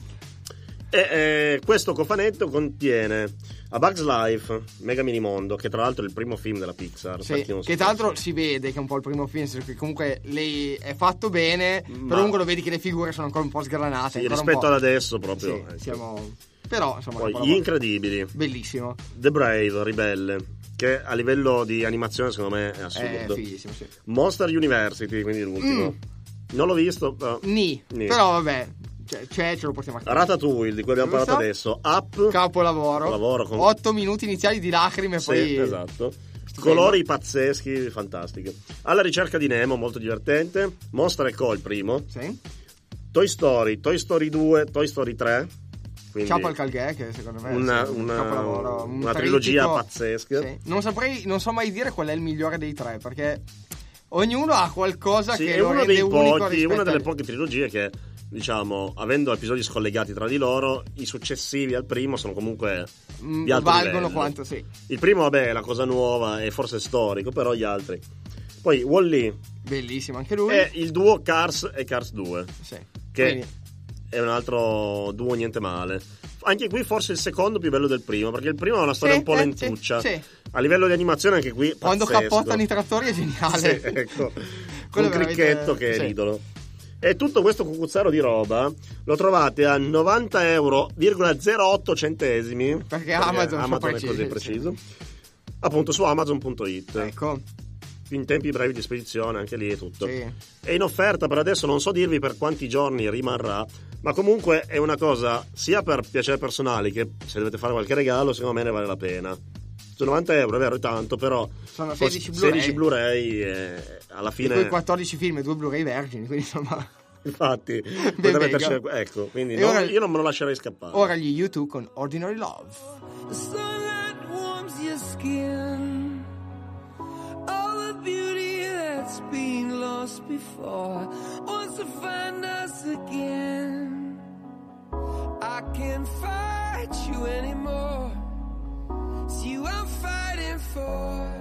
E eh, questo cofanetto contiene A Bug's Life, Mega Minimondo, che tra l'altro è il primo film della Pixar. Sì, per chi non che sa. tra l'altro si vede che è un po' il primo film, che comunque lei è fatto bene, Ma- però comunque lo vedi che le figure sono ancora un po' sgranate. Sì, ancora un rispetto po'. ad adesso proprio. Sì, eh, sì. siamo... Però insomma... Poi, un po' Gli la- Incredibili, Bellissimo. The Brave, Ribelle, che a livello di animazione secondo me è È assurdo. fighissimo, sì. Monster University, quindi l'ultimo. Mm. Non l'ho visto, però. Ni. Ni. Però vabbè, c'è, c'è, ce lo portiamo a casa. Ratatouille, di cui abbiamo Giusto? parlato adesso. Up, Capolavoro. Capolavoro con- otto minuti iniziali di lacrime, sì, poi... esatto. Colori pazzeschi, fantastiche. Alla ricerca di Nemo, molto divertente. Monster e Co, il primo. Sì. Toy Story, Toy Story due, Toy Story tre. Quindi Chapel Calgè, che secondo me una, è un una, capolavoro, un una trittico. trilogia pazzesca. Sì. Non saprei, non so mai dire qual è il migliore dei tre, perché ognuno ha qualcosa Sì, che è lo uno rende dei unico pochi, rispetto una delle a- poche trilogie che, diciamo, avendo episodi scollegati tra di loro, i successivi al primo sono comunque Mm, di alto valgono livello. quanto, sì. Il primo, vabbè, è la cosa nuova e forse storico, però gli altri. Poi Wall-E Bellissimo anche lui. è il duo Cars e Cars due, Sì. che Quindi, è un altro duo niente male. Anche qui forse il secondo più bello del primo, perché il primo ha una storia Sì, un po' eh, lentuccia. sì, sì. A livello di animazione anche qui quando pazzesco. cappottano i trattori è geniale. Sì, ecco. Quello Un è veramente- cricchetto che è sì. l'idolo. E tutto questo cucuzzaro di roba lo trovate a novanta euro virgola zero otto centesimi. Perché Amazon fa Amazon è preciso, così sì. preciso. Appunto su amazon punto it. Ecco. In tempi brevi di spedizione, anche lì è tutto. Sì. È in offerta per adesso, non so dirvi per quanti giorni rimarrà, ma comunque è una cosa sia per piacere personali che se dovete fare qualche regalo, secondo me ne vale la pena. Su novanta euro è vero, è tanto, però Sono poi sedici Blu-ray. sedici Blu-ray e alla E fine poi quattordici film e due Blu-ray vergini, quindi insomma... infatti Ben potete venga. metterci, ecco, quindi E no, ora- io non me lo lascerei scappare. Ora gli U due con Ordinary Love. The sunlight warms your skin. All the beauty that's been lost before wants to find us again. I can't fight you anymore. It's you I'm fighting for.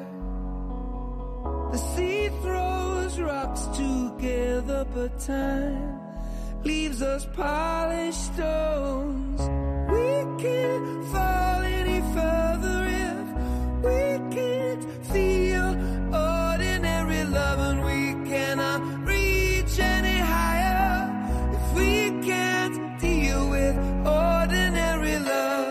The sea throws rocks together, but time leaves us polished stones. We can't fall any further if we can't feel ordinary love, and we cannot reach any higher if we can't deal with ordinary love.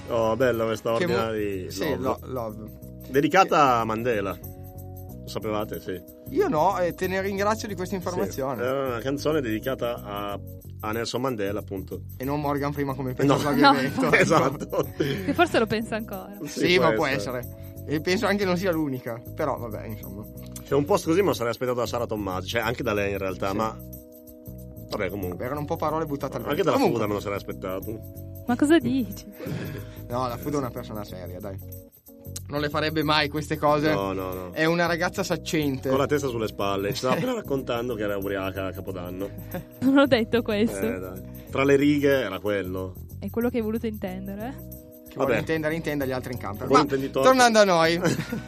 Oh, bella questa Che ordine mo- di sì, Love. lo- Love. Dedicata a Mandela. Lo sapevate? Sì. Io no, e te ne ringrazio di questa informazione. Sì, era una canzone dedicata a, a Nelson Mandela, appunto. E non Morgan prima come penso No. Flavio No. Detto. Esatto. Che forse lo pensa ancora. Sì, Sì, ma può può essere. essere. E penso anche non sia l'unica. Però vabbè, insomma. C'è un post così me lo sarei aspettato da Sara Tommasi, cioè anche da lei in realtà, Sì. ma vabbè, comunque. Erano un po' parole buttate al Anche vento. dalla Comunque, Fuda me lo sarei aspettato. Ma cosa dici? no, la Fuda è una persona seria, dai. Non le farebbe mai queste cose. No, no, no. È una ragazza saccente. Con la testa sulle spalle. Ci stava appena raccontando che era ubriaca a Capodanno. Non ho detto questo. Eh, dai. Tra le righe era quello. È quello che hai voluto intendere. eh? Chi vuole Vabbè. intendere, intenda, gli altri in camper. Buon Ma intenditore. tornando a noi,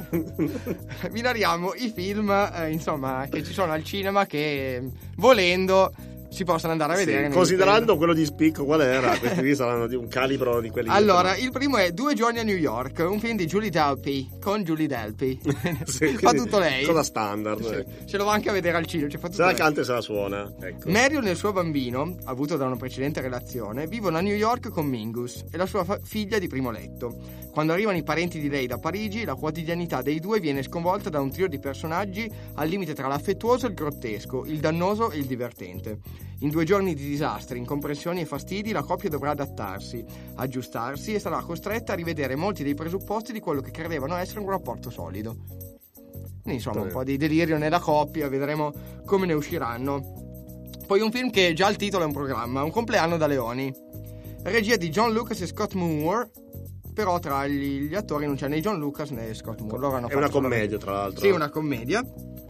vi narriamo i film, eh, insomma, che ci sono al cinema che volendo si possono andare a Sì, vedere. nel considerando weekend. quello di spicco qual era, questi qui saranno di un calibro di quelli. Allora, che- il primo è Due giorni a New York, un film di Julie Delpy con Julie Delpy. Sì, Fa quindi tutto lei. Cosa standard. Sì, eh. Ce lo va anche a vedere al cinema. Cioè fa tutto Se la lei. canta e se la suona. Ecco. Marion e il suo bambino, avuto da una precedente relazione, vivono a New York con Mingus e la sua fa- figlia di primo letto. Quando arrivano i parenti di lei da Parigi, la quotidianità dei due viene sconvolta da un trio di personaggi al limite tra l'affettuoso e il grottesco, il dannoso e il divertente. In due giorni di disastri, incomprensioni e fastidi, la coppia dovrà adattarsi, aggiustarsi e sarà costretta a rivedere molti dei presupposti di quello che credevano essere un rapporto solido. Quindi, insomma, un po' di delirio nella coppia, vedremo come ne usciranno. Poi un film che già il titolo è un programma, Un compleanno da leoni. Regia di John Lucas e Scott Moore, però tra gli, gli attori non c'è né John Lucas né Scott Moore. Loro hanno È una fatto solo- commedia, tra l'altro. Sì, una commedia.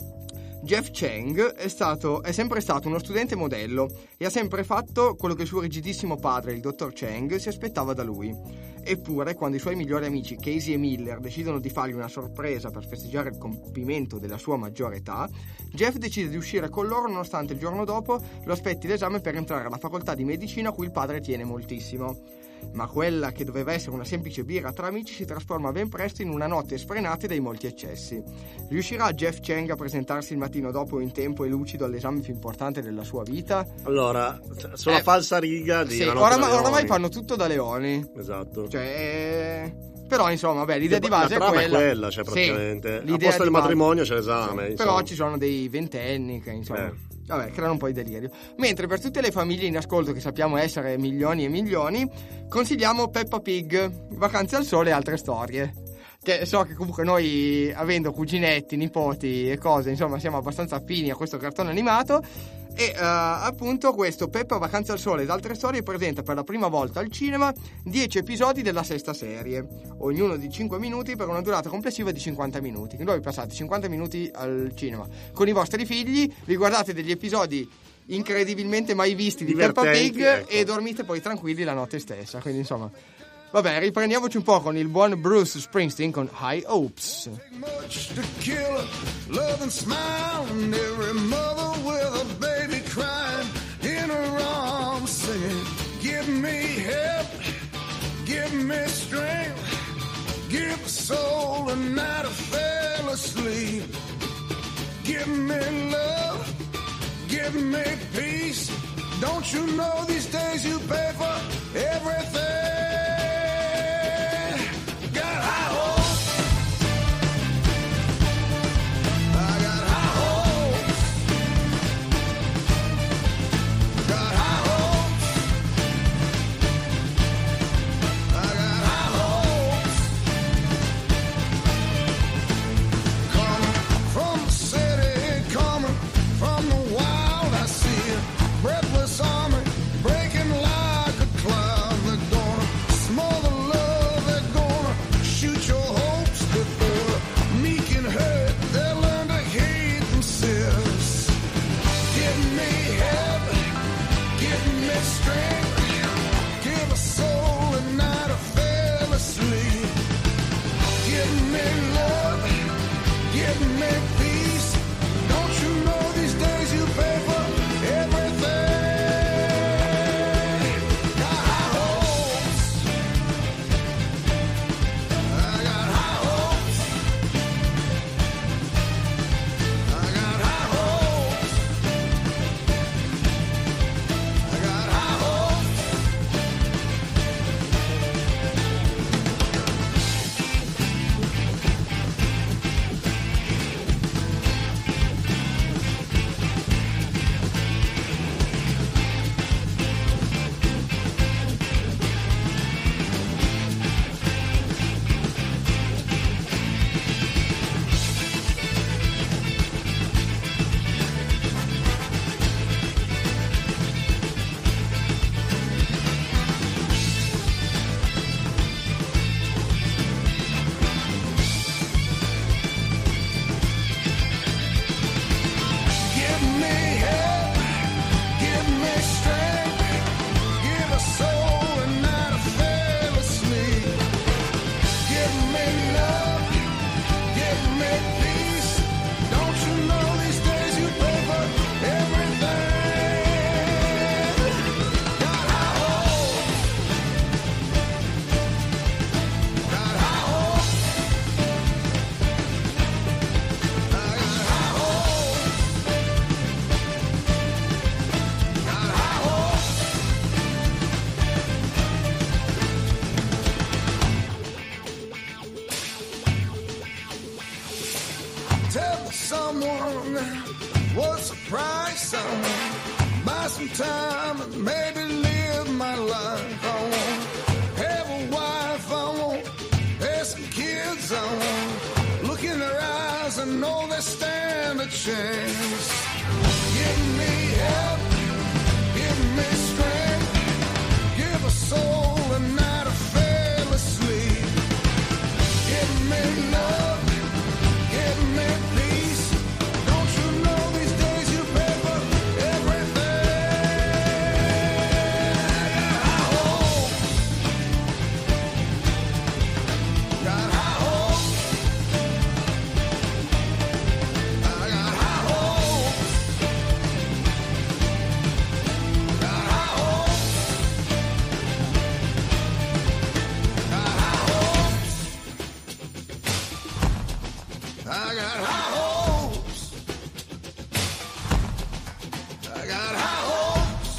Jeff Chang è, stato, è sempre stato uno studente modello e ha sempre fatto quello che il suo rigidissimo padre, il dottor Chang, si aspettava da lui. Eppure, quando i suoi migliori amici Casey e Miller decidono di fargli una sorpresa per festeggiare il compimento della sua maggiore età, Jeff decide di uscire con loro nonostante il giorno dopo lo aspetti l'esame per entrare alla facoltà di medicina a cui il padre tiene moltissimo. Ma quella che doveva essere una semplice birra tra amici si trasforma ben presto in una notte sfrenata dai molti eccessi. Riuscirà Jeff Chang a presentarsi il mattino dopo in tempo e lucido all'esame più importante della sua vita? Allora, sulla Eh, falsa riga di Sì, Una notte oramai, da leoni. oramai fanno tutto da leoni. Esatto. Cioè, eh, però insomma, vabbè, l'idea Che di la base è trama quella. è quella, cioè, Sì, praticamente. A l'idea posto di del base. matrimonio c'è l'esame. Sì, insomma. però ci sono dei ventenni che insomma, Eh. vabbè, creano un po' di delirio. Mentre per tutte le famiglie in ascolto, che sappiamo essere milioni e milioni, consigliamo Peppa Pig, Vacanze al sole e altre storie. Che so che comunque noi, avendo cuginetti, nipoti e cose, insomma, siamo abbastanza affini a questo cartone animato. E uh, appunto questo Peppa Vacanze al sole ed altre storie presenta per la prima volta al cinema dieci episodi della sesta serie, ognuno di cinque minuti per una durata complessiva di cinquanta minuti. Quindi voi passate cinquanta minuti al cinema con i vostri figli, vi guardate degli episodi incredibilmente mai visti di Peppa Divertenti, Pig, ecco. e dormite poi tranquilli la notte stessa. Quindi insomma, vabbè, riprendiamoci un po' con il buon Bruce Springsteen con High Hopes. Much to kill, love and smile, and every mother with a baby crying in her arms, singing, give me help, give me strength, give a soul a night of fell asleep, give me love, give me peace, don't you know these days you pay for everything, got high hopes. Breathless army breaking like a cloud. someone. What's the price? I want buy some time and maybe live my life. I want have a wife. I want have some kids. I want look in their eyes and know they stand a chance. Give me help, give me strength, give a soul a night of fail asleep. Give me love, give me peace. Don't you know these days you pay for everything? Got high hopes, got high hopes, I got high hopes, got high hopes, got high hopes, I got high hopes, I got high hopes,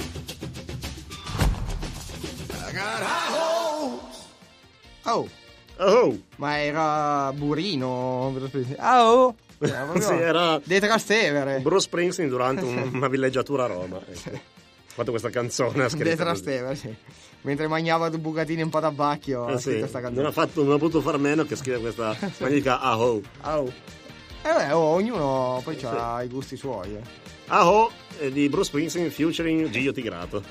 I got high hopes. Oh. Oh. Ma era Burino. Ah, oh. Era proprio Sì, era De Trastevere. Bruce Springsteen durante un- una villeggiatura a Roma. Ecco. Ha fatto questa canzone, ha scritto De così. Trastevere, sì. Mentre mangiava due bucatini un po' d'abbacchio, Eh ha sì, scritto questa canzone. non ha, fatto, non ha potuto far meno che scrivere questa magnifica Aho. Oh. Eh beh, oh, ognuno poi ha i gusti suoi. Eh. Aho è di Bruce Springsteen featuring Gio Tigrato.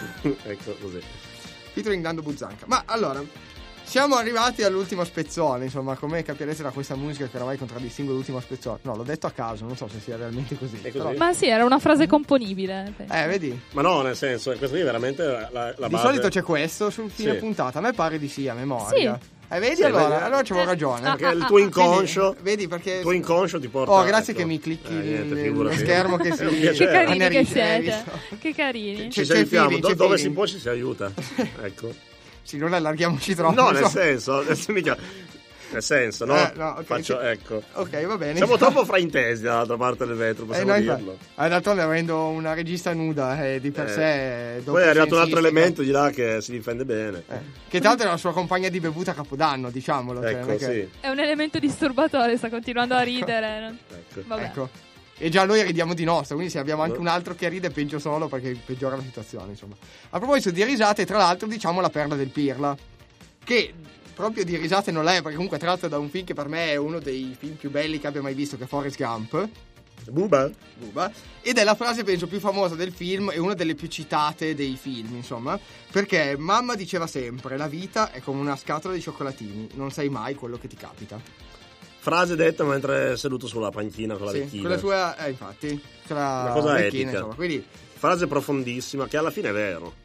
Ecco così. Featuring Dando Buzzanca. Ma allora, siamo arrivati all'ultimo spezzone, insomma, come capirete da questa musica che oramai contraddistingue l'ultimo spezzone. No, l'ho detto a caso, non so se sia realmente così. Però- Ma sì, era una frase componibile. Eh, vedi? Ma no, nel senso, questa qui è veramente la, la, la Di base. solito c'è questo sul fine Sì. puntata. A me pare di sì, a memoria. Sì. Eh, vedi Sì, allora? vedi? Allora c'avevo ragione. Perché il tuo inconscio, Vedi, vedi perché il tuo inconscio ti porta. Oh, grazie ecco. che mi clicchi Eh, il- niente, il- figurati. lo schermo che È si- un Che piacere. carini che Annerisce, hai siete. visto? Che carini. Ci C'è sentiamo, feeling, do- c'è dove feeling. si può ci si aiuta. Ecco. Sì, non allarghiamoci troppo. No, nel insomma. senso, adesso mica. Nel senso, no? Eh, no, ok, Faccio, sì. ecco. Ok, va bene. Siamo troppo fraintesi dall'altra parte del vetro, Eh, possiamo no, dirlo. infatti. Eh, d'altronde avendo una regista nuda eh, di per Eh, sé doppia Poi è arrivato un altro sensistica, elemento di là che si difende bene. che tra l'altro è la sua compagna di bevuta a Capodanno, diciamolo. cioè, non Ecco, è che- sì. È un elemento disturbatorio, sta continuando a ridere. Ecco. Vabbè. Ecco. E già noi ridiamo di nostro, quindi se abbiamo anche No. un altro che ride peggio solo perché peggiora la situazione, insomma. A proposito di risate, tra l'altro diciamo La perla del Pirla, che proprio di risate non è, perché comunque è tratto da un film che per me è uno dei film più belli che abbia mai visto, che è Forrest Gump. Buba? Buba. Ed è la frase penso più famosa del film e una delle più citate dei film, insomma, perché mamma diceva sempre: la vita è come una scatola di cioccolatini, non sai mai quello che ti capita. Frase detta mentre è seduto sulla panchina con la Sì, vecchina. quella sua, eh, infatti, quella Una cosa vecchina, epica. insomma, quindi Frase profondissima che alla fine è vero.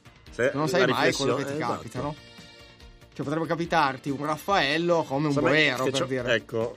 Se non la sai mai riflessione- quello che ti eh, capita, esatto. no? Cioè potrebbe capitarti un Raffaello come un Insomma, Boero, che per c'ho- dire. Ecco.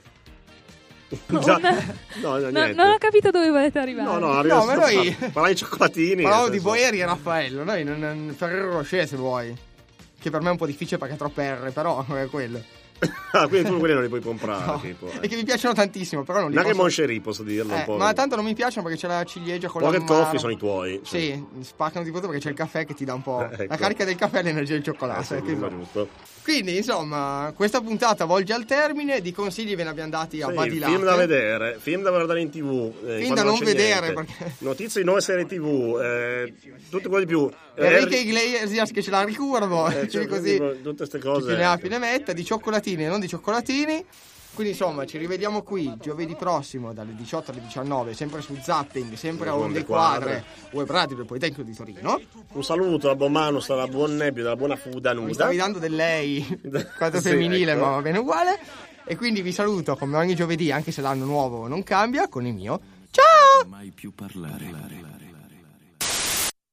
Non- Già- no, no, No, niente. non ho capito dove volete arrivare. No, no, No, arriva ma noi- parlai di cioccolatini. Parlavo nel di senso- Boeri e Raffaello, noi non, non Ferrero Rocher se vuoi. Che per me è un po' difficile perché è troppo R, però è quello. Ah, quindi tu quelli non li puoi comprare, No. tipo. E che mi piacciono tantissimo, però non li Neanche posso... Moncherie posso dirlo Eh, un po'. ma tanto non mi piacciono perché c'è la ciliegia con Pocket l'amaro. coffee sono i tuoi. Sì, spaccano di tutto perché c'è il caffè che ti dà un po'. Eh, ecco. La carica del caffè e l'energia del Eh, cioccolato. sì, eh, che- giusto, giusto. Quindi, insomma, questa puntata volge al termine. Di consigli ve ne abbiamo dati a Sì, badilate. film da vedere, film da guardare in tv. eh, Film quando da non c'è vedere, niente. perché- Notizie di nuove serie tv, eh, tutto quello di più. Eh, Enrique Iglesias che ce la ricordo. eh, cioè, cioè, così. tipo, tutte queste Chi cose. più ne ha più ne metta, di cioccolatini e non di cioccolatini. Quindi insomma ci rivediamo qui giovedì prossimo dalle diciotto alle diciannove, sempre su Zapping, sempre a Onde Onde Quadre. Quadre, web radio del Politecnico di Torino. Un saluto da buon Manus, dalla buon Nebbio, dalla buona Fuda Mi nuda. stavi dando del lei, quanto Sì, femminile, ecco. ma va bene uguale. E quindi vi saluto come ogni giovedì, anche se l'anno nuovo non cambia, con il mio ciao! Mai più parlare.